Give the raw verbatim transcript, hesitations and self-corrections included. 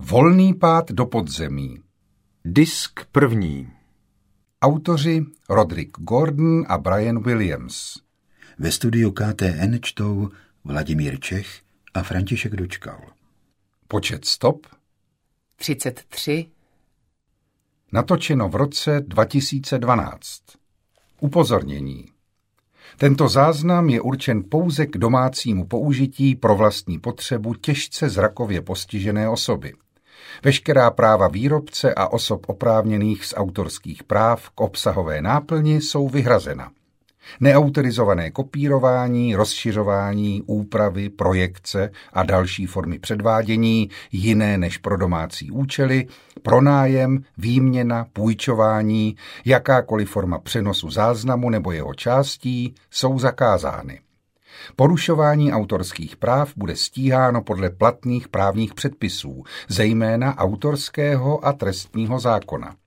Volný pád do podzemí. Disk první. Autoři Roderick Gordon a Brian Williams. Ve studiu K T N čtou Vladimír Čech a František Dočkal. Počet stop třicet tři. Natočeno v roce dva tisíce dvanáct. Upozornění. Tento záznam je určen pouze k domácímu použití pro vlastní potřebu těžce zrakově postižené osoby. Veškerá práva výrobce a osob oprávněných z autorských práv k obsahové náplni jsou vyhrazena. Neautorizované kopírování, rozšiřování, úpravy, projekce a další formy předvádění, jiné než pro domácí účely, pronájem, výměna, půjčování, jakákoliv forma přenosu záznamu nebo jeho částí jsou zakázány. Porušování autorských práv bude stíháno podle platných právních předpisů, zejména autorského a trestního zákona.